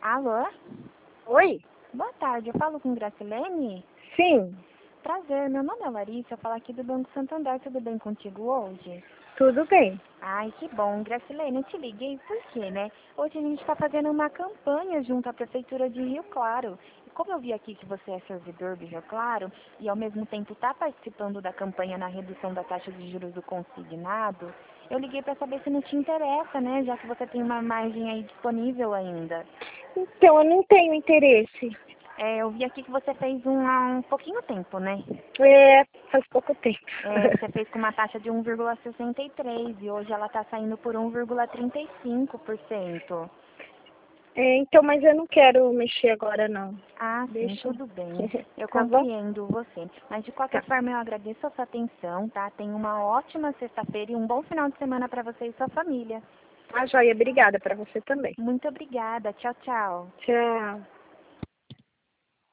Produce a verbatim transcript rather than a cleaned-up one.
Alô? Oi? Boa tarde, eu falo com Gracilene? Sim, Prazer, meu nome é Larissa, eu falo aqui do Banco Santander, tudo bem contigo hoje? tudo bem. Ai, que bom. Gracilene, eu te liguei porque, né? Hoje a gente está fazendo uma campanha junto à Prefeitura de Rio Claro. E como eu vi aqui que você é servidor do Rio Claro e ao mesmo tempo está participando da campanha na redução da taxa de juros do consignado, eu liguei para saber se não te interessa, né? Já que você tem uma margem aí disponível ainda. Então, eu não tenho interesse. É, eu vi aqui que você fez um, há um pouquinho tempo, né? É, faz pouco tempo. É, você fez com uma taxa de um vírgula sessenta e três e hoje ela está saindo por um vírgula trinta e cinco por cento. É, então, mas eu não quero mexer agora, não. Ah, sim, Deixa. tudo bem. Eu Tá bom? compreendo você. Mas de qualquer Tá. forma, eu agradeço a sua atenção, tá? Tenha uma ótima sexta-feira e um bom final de semana para você e sua família. Tá, joia. Obrigada para você também. Muito obrigada. Tchau, tchau. Tchau.